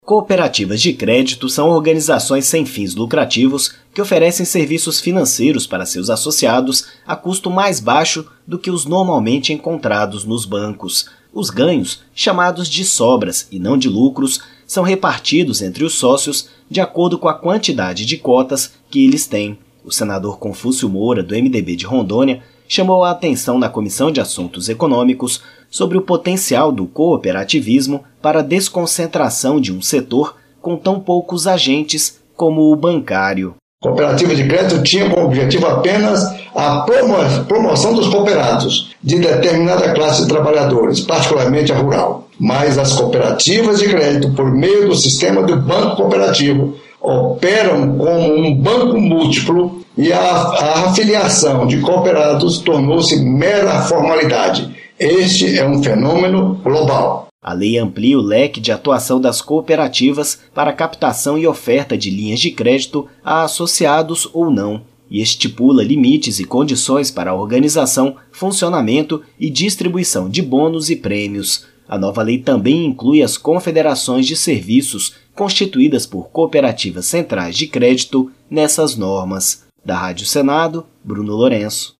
Cooperativas de crédito são organizações sem fins lucrativos que oferecem serviços financeiros para seus associados a custo mais baixo do que os normalmente encontrados nos bancos. Os ganhos, chamados de sobras e não de lucros, são repartidos entre os sócios de acordo com a quantidade de cotas que eles têm. O senador Confúcio Moura, do MDB de Rondônia, chamou a atenção na Comissão de Assuntos Econômicos sobre o potencial do cooperativismo para a desconcentração de um setor com tão poucos agentes como o bancário. Cooperativa de crédito tinha como objetivo apenas a promoção dos cooperados de determinada classe de trabalhadores, particularmente a rural. Mas as cooperativas de crédito, por meio do sistema do banco cooperativo, operam como um banco múltiplo e a afiliação de cooperados tornou-se mera formalidade. Este é um fenômeno global. A lei amplia o leque de atuação das cooperativas para captação e oferta de linhas de crédito a associados ou não, e estipula limites e condições para a organização, funcionamento e distribuição de bônus e prêmios. A nova lei também inclui as confederações de serviços constituídas por cooperativas centrais de crédito nessas normas. Da Rádio Senado, Bruno Lourenço.